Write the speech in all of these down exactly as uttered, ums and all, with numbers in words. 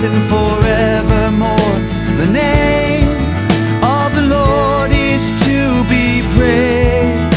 forth and forevermore. The name of the Lord is to be praised.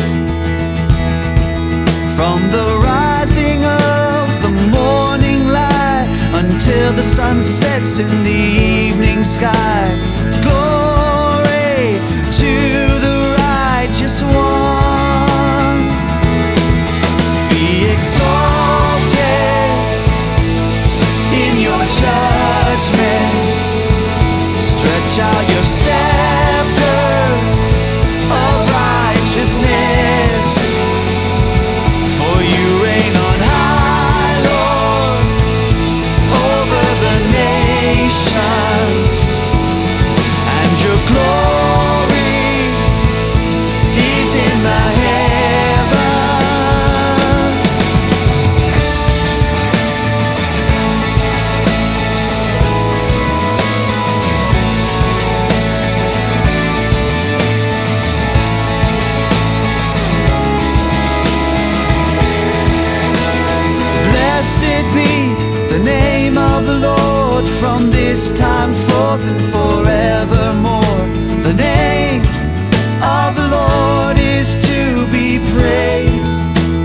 From the rising of the morning light until the sun sets in the evening sky, glory to the righteous one. Be exalted in your judgment. Stretch out your scepter of righteousness, for you reign on high, Lord, over the nations, and your glory is in the Blessed be the name of the Lord from this time forth and forevermore. The name of the Lord is to be praised.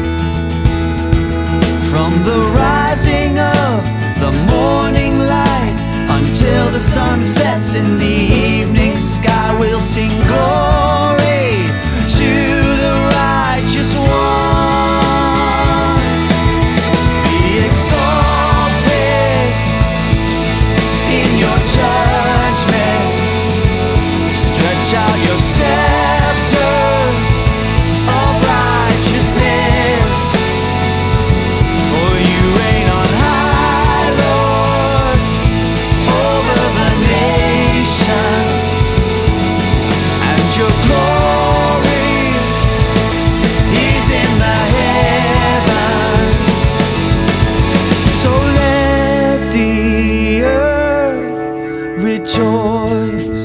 From the rising of the morning light until the sun sets in the evening sky, we'll sing glory to the righteous one. Be exalted in your judgment. Stretch out your scepter of righteousness, for you reign on high, Lord, over the nations, and your glory is in the heavens. So let the earth rejoice,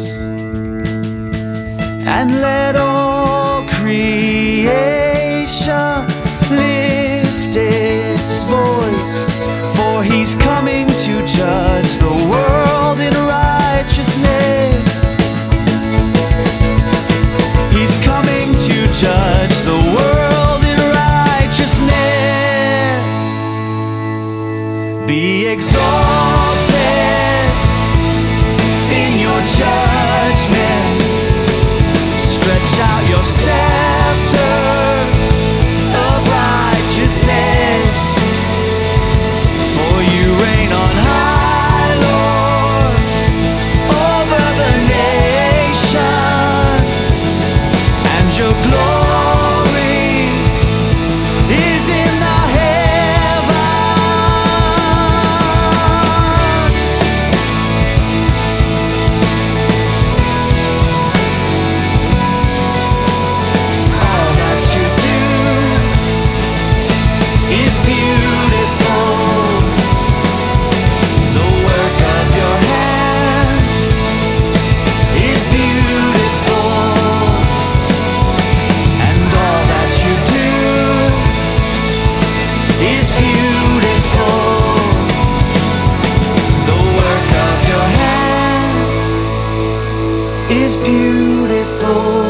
and let all creation lift its voice, for he's coming to judge the world in righteousness. He's coming to judge the world in righteousness. Be exalted in your judgment. Stretch out your scepter of righteousness, for you reign on high, Lord, over the nations, and your glory is in the heavens. All that you do is beautiful. The work of your hands is beautiful, and all that you do is beautiful. The work of your hands is beautiful.